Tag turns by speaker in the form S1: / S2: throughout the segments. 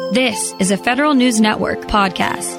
S1: This is a Federal News Network podcast.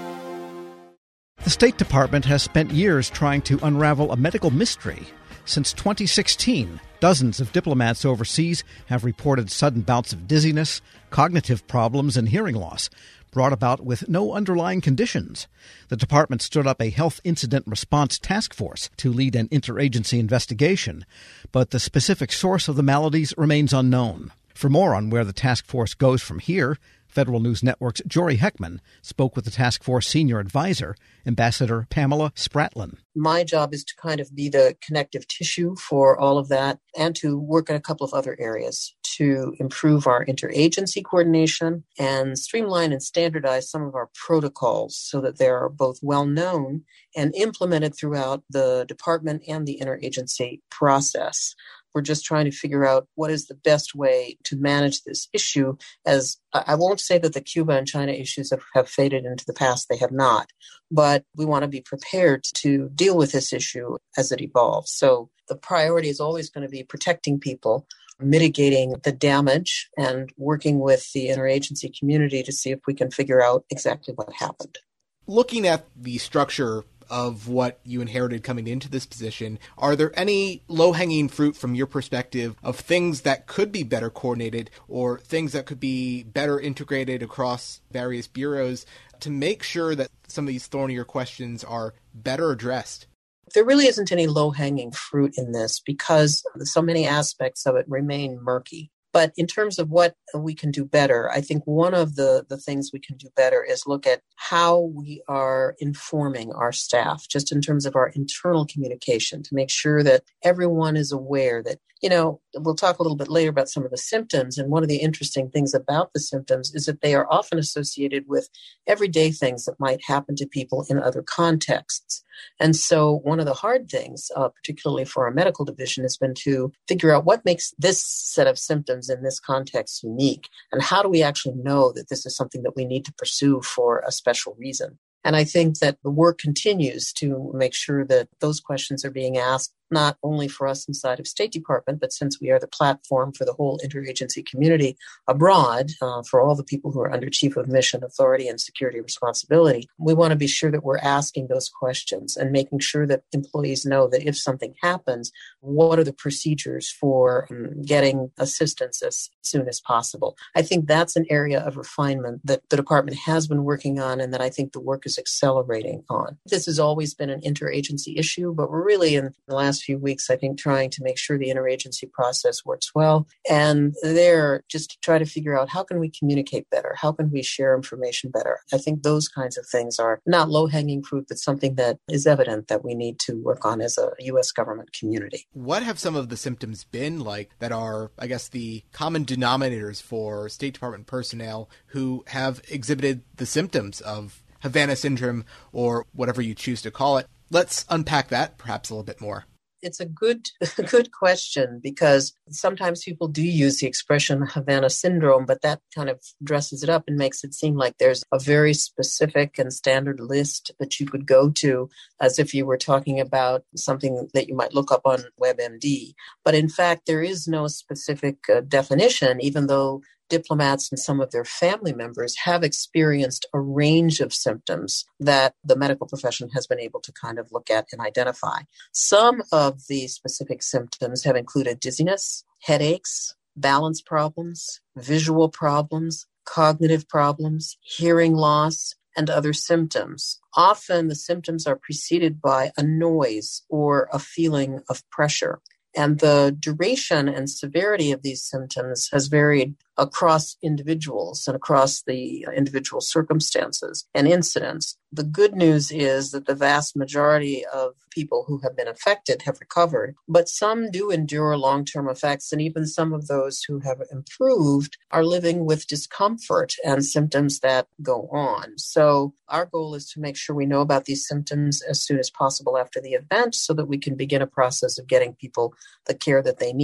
S2: The State Department has spent years trying to unravel a medical mystery. Since 2016, dozens of diplomats overseas have reported sudden bouts of dizziness, cognitive problems, and hearing loss, brought about with no underlying conditions. The department stood up a health incident response task force to lead an interagency investigation, but the specific source of the maladies remains unknown. For more on where the task force goes from here, Federal News Network's Jory Heckman spoke with the task force senior advisor, Ambassador Pamela Spratlen.
S3: My job is to kind of be the connective tissue for all of that and to work in a couple of other areas to improve our interagency coordination and streamline and standardize some of our protocols so that they are both well known and implemented throughout the department and the interagency process. We're just trying to figure out what is the best way to manage this issue. As I won't say that the Cuba and China issues have faded into the past. They have not. But we want to be prepared to deal with this issue as it evolves. So the priority is always going to be protecting people, mitigating the damage, and working with the interagency community to see if we can figure out exactly what happened.
S4: Looking at the structure of what you inherited coming into this position, are there any low-hanging fruit from your perspective of things that could be better coordinated or things that could be better integrated across various bureaus to make sure that some of these thornier questions are better addressed?
S3: There really isn't any low-hanging fruit in this because so many aspects of it remain murky. But in terms of what we can do better, I think one of the things we can do better is look at how we are informing our staff, just in terms of our internal communication, to make sure that everyone is aware that, we'll talk a little bit later about some of the symptoms. And one of the interesting things about the symptoms is that they are often associated with everyday things that might happen to people in other contexts. And so one of the hard things, particularly for our medical division, has been to figure out what makes this set of symptoms in this context unique, and how do we actually know that this is something that we need to pursue for a special reason. And I think that the work continues to make sure that those questions are being asked, not only for us inside of State Department, but since we are the platform for the whole interagency community abroad, for all the people who are under Chief of Mission Authority and Security Responsibility, we want to be sure that we're asking those questions and making sure that employees know that if something happens, what are the procedures for getting assistance as soon as possible. I think that's an area of refinement that the department has been working on and that I think the work is accelerating on. This has always been an interagency issue, but we're really in the last few weeks, I think, trying to make sure the interagency process works well. And there, just to try to figure out how can we communicate better? How can we share information better? I think those kinds of things are not low-hanging fruit, but something that is evident that we need to work on as a U.S. government community.
S4: What have some of the symptoms been like that are, I guess, the common denominators for State Department personnel who have exhibited the symptoms of Havana syndrome or whatever you choose to call it? Let's unpack that perhaps a little bit more.
S3: It's a good question because sometimes people do use the expression Havana syndrome, but that kind of dresses it up and makes it seem like there's a very specific and standard list that you could go to as if you were talking about something that you might look up on WebMD. But in fact, there is no specific definition, even though diplomats and some of their family members have experienced a range of symptoms that the medical profession has been able to kind of look at and identify. Some of the specific symptoms have included dizziness, headaches, balance problems, visual problems, cognitive problems, hearing loss, and other symptoms. Often the symptoms are preceded by a noise or a feeling of pressure. And the duration and severity of these symptoms has varied across individuals and across the individual circumstances and incidents. The good news is that the vast majority of people who have been affected have recovered, but some do endure long-term effects, and even some of those who have improved are living with discomfort and symptoms that go on. So our goal is to make sure we know about these symptoms as soon as possible after the event so that we can begin a process of getting people the care that they need.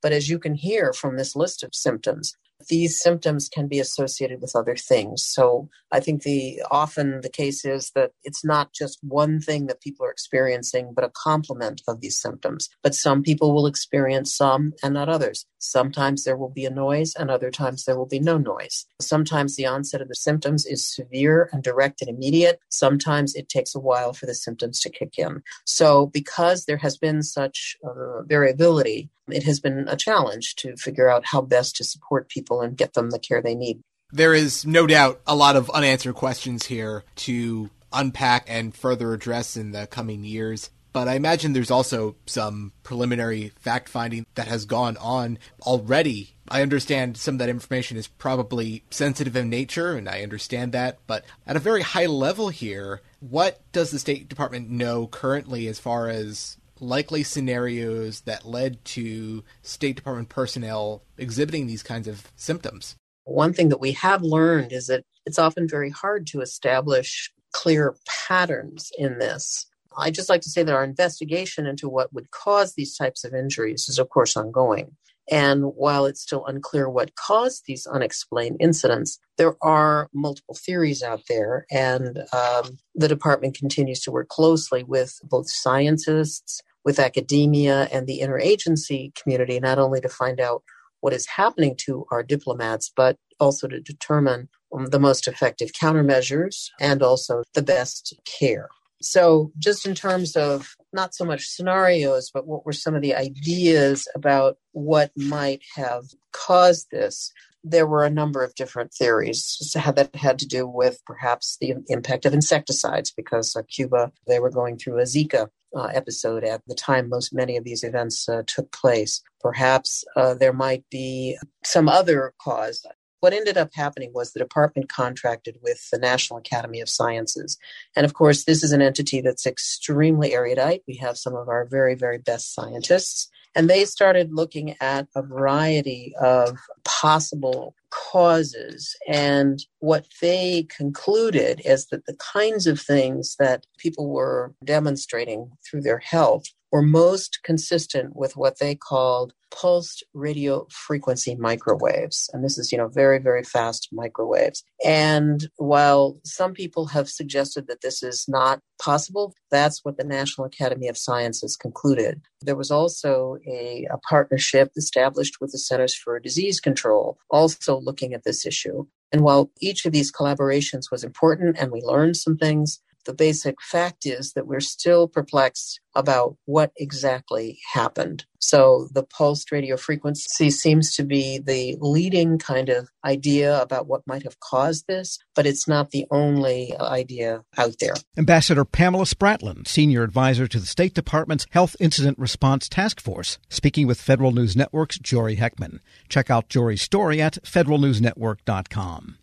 S3: But as you can hear from this list of symptoms, these symptoms can be associated with other things. So I think often the case is that it's not just one thing that people are experiencing, but a complement of these symptoms. But some people will experience some and not others. Sometimes there will be a noise and other times there will be no noise. Sometimes the onset of the symptoms is severe and direct and immediate. Sometimes it takes a while for the symptoms to kick in. So because there has been such variability, it has been a challenge to figure out how best to support people and get them the care they need.
S4: There is no doubt a lot of unanswered questions here to unpack and further address in the coming years. But I imagine there's also some preliminary fact-finding that has gone on already. I understand some of that information is probably sensitive in nature, and I understand that. But at a very high level here, what does the State Department know currently as far as likely scenarios that led to State Department personnel exhibiting these kinds of symptoms?
S3: One thing that we have learned is that it's often very hard to establish clear patterns in this. I'd just like to say that our investigation into what would cause these types of injuries is, of course, ongoing. And while it's still unclear what caused these unexplained incidents, there are multiple theories out there. And the department continues to work closely with both scientists, with academia, and the interagency community, not only to find out what is happening to our diplomats, but also to determine the most effective countermeasures and also the best care. So just in terms of not so much scenarios, but what were some of the ideas about what might have caused this, there were a number of different theories that had to do with perhaps the impact of insecticides, because Cuba, they were going through a Zika episode at the time many of these events took place. Perhaps there might be some other cause. What ended up happening was the department contracted with the National Academy of Sciences. And of course, this is an entity that's extremely erudite. We have some of our very, very best scientists. And they started looking at a variety of possible causes. And what they concluded is that the kinds of things that people were demonstrating through their health were most consistent with what they called pulsed radio frequency microwaves. And this is, very, very fast microwaves. And while some people have suggested that this is not possible, that's what the National Academy of Sciences concluded. There was also a partnership established with the Centers for Disease Control, also looking at this issue. And while each of these collaborations was important and we learned some things, the basic fact is that we're still perplexed about what exactly happened. So the pulsed radio frequency seems to be the leading kind of idea about what might have caused this, but it's not the only idea out there.
S2: Ambassador Pamela Spratlin, Senior Advisor to the State Department's Health Incident Response Task Force, speaking with Federal News Network's Jory Heckman. Check out Jory's story at federalnewsnetwork.com.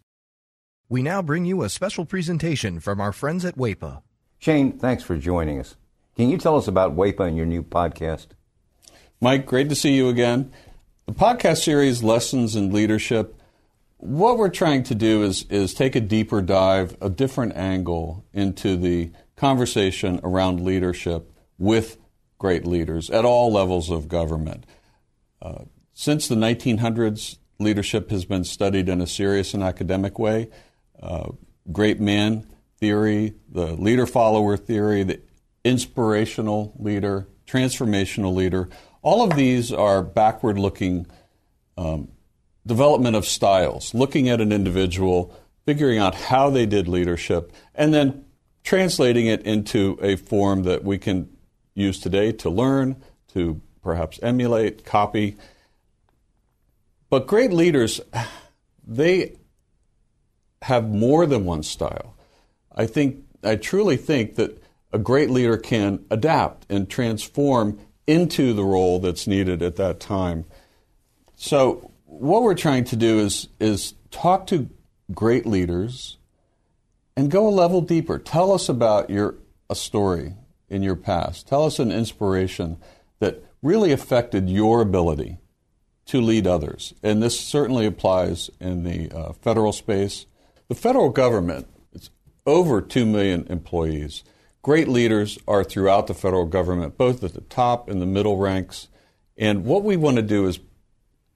S5: We now bring you a special presentation from our friends at WEPA.
S6: Shane, thanks for joining us. Can you tell us about WEPA and your new podcast?
S7: Mike, great to see you again. The podcast series, Lessons in Leadership, what we're trying to do is take a deeper dive, a different angle into the conversation around leadership with great leaders at all levels of government. Since the 1900s, leadership has been studied in a serious and academic way. Great man theory, the leader-follower theory, the inspirational leader, transformational leader. All of these are backward-looking development of styles, looking at an individual, figuring out how they did leadership, and then translating it into a form that we can use today to learn, to perhaps emulate, copy. But great leaders, they have more than one style. I truly think that a great leader can adapt and transform into the role that's needed at that time. So what we're trying to do is talk to great leaders and go a level deeper. Tell us about a story in your past. Tell us an inspiration that really affected your ability to lead others. And this certainly applies in the federal space. The federal government, it's over 2 million employees. Great leaders are throughout the federal government, both at the top and the middle ranks. And what we want to do is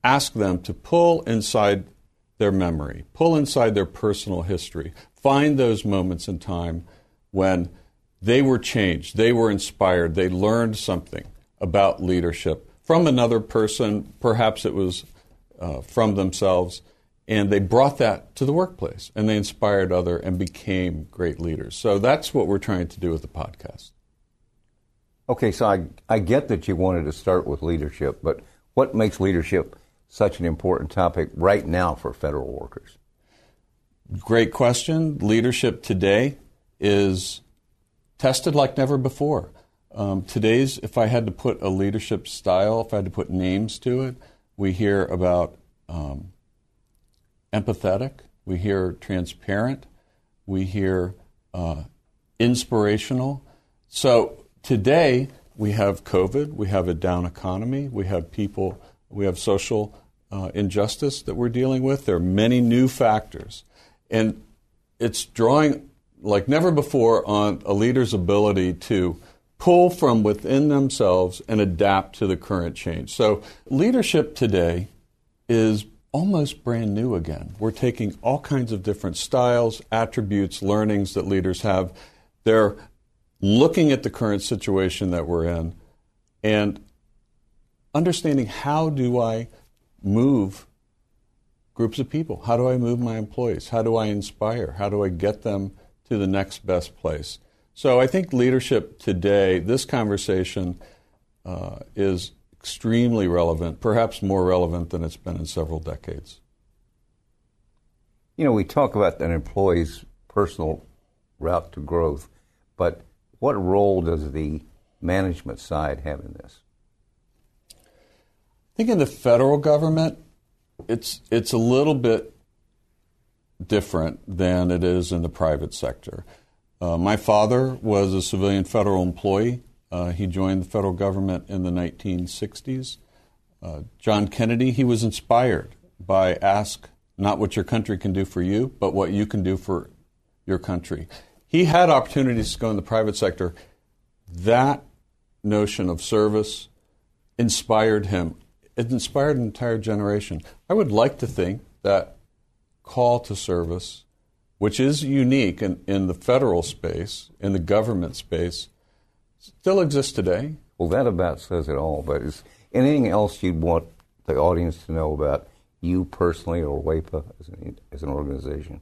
S7: ask them to pull inside their memory, pull inside their personal history, find those moments in time when they were changed, they were inspired, they learned something about leadership from another person, perhaps it was from themselves, and they brought that to the workplace, and they inspired others and became great leaders. So that's what we're trying to do with the podcast.
S6: Okay, so I get that you wanted to start with leadership, but what makes leadership such an important topic right now for federal workers?
S7: Great question. Leadership today is tested like never before. Today's, if I had to put a leadership style, if I had to put names to it, we hear about empathetic, we hear transparent, we hear inspirational. So today we have COVID, we have a down economy, we have people, we have social injustice that we're dealing with. There are many new factors. And it's drawing like never before on a leader's ability to pull from within themselves and adapt to the current change. So leadership today is almost brand new again. We're taking all kinds of different styles, attributes, learnings that leaders have. They're looking at the current situation that we're in and understanding, how do I move groups of people? How do I move my employees? How do I inspire? How do I get them to the next best place? So I think leadership today, this conversation is extremely relevant, perhaps more relevant than it's been in several decades.
S6: You know, we talk about an employee's personal route to growth, but what role does the management side have in this?
S7: I think in the federal government, it's a little bit different than it is in the private sector. My father was a civilian federal employee. He joined the federal government in the 1960s. John Kennedy, he was inspired by ask not what your country can do for you, but what you can do for your country. He had opportunities to go in the private sector. That notion of service inspired him. It inspired an entire generation. I would like to think that call to service, which is unique in the federal space, in the government space, still exists today.
S6: Well, that about says it all, but is anything else you'd want the audience to know about you personally or WAEPA as an organization?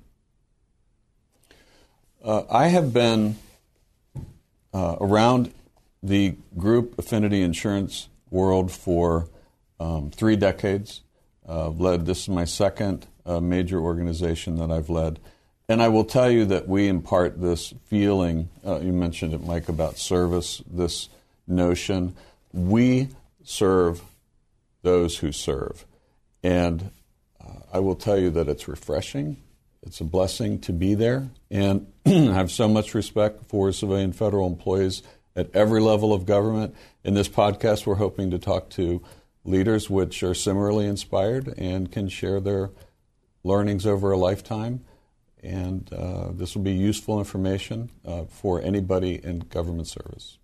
S7: I have been around the group affinity insurance world for 3 decades. This is my second major organization that I've led. And I will tell you that we impart this feeling, you mentioned it, Mike, about service, this notion. We serve those who serve. And I will tell you that it's refreshing. It's a blessing to be there. And I have so much respect for civilian federal employees at every level of government. In this podcast, we're hoping to talk to leaders which are similarly inspired and can share their learnings over a lifetime. And this will be useful information for anybody in government service.